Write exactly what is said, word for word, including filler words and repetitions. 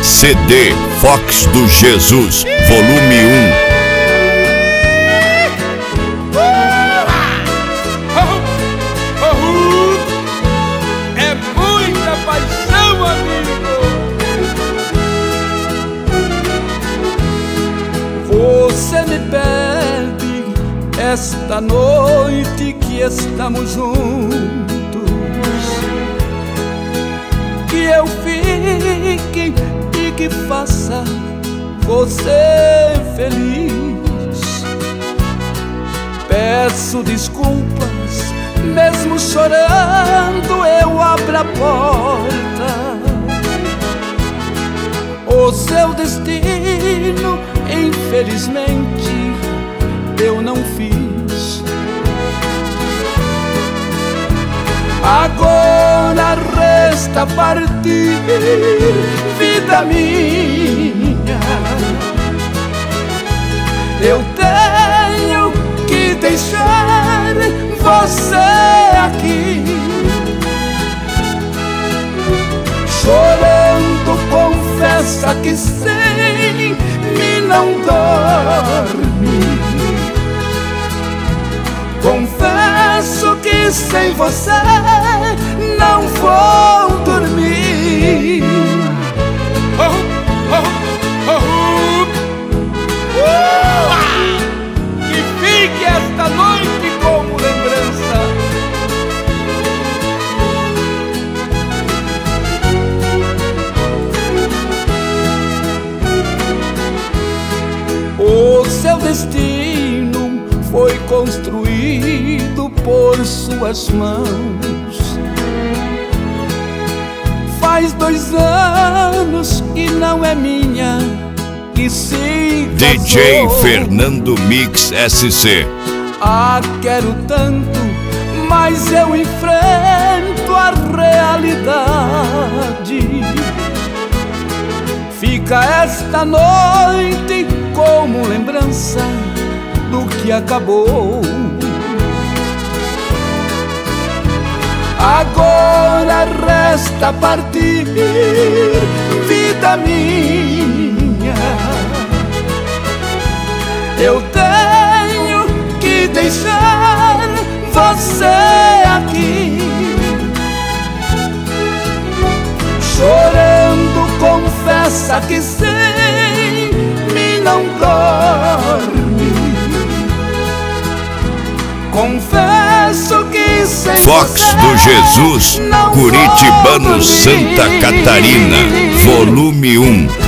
C D Fox do Jesus, volume um. É muita paixão, amigo. Você me pede esta noite que estamos juntos, que eu fique e que faça você feliz. Peço desculpas, mesmo chorando eu abro a porta. O seu destino, infelizmente, eu não fiz. Agora resta partir, vida minha. Eu tenho que deixar você aqui, chorando, confessa que sem mim não dorme. Confesso que sem você não vou dormir. Oh, oh, oh, oh. Uh! Que fique esta noite como lembrança. O seu destino foi construído por suas mãos. Faz dois anos e não é minha que se D J Fernando Mix S C. Ah, quero tanto, mas eu enfrento a realidade. Fica esta noite como lembrança do que acabou. Agora resta partir, vida minha. Eu tenho que deixar você aqui, chorando, confessa que sem mim não dorme. Confesso que sem Fox você do Jesus, não Curitibano, vou Santa dormir. Catarina, volume um.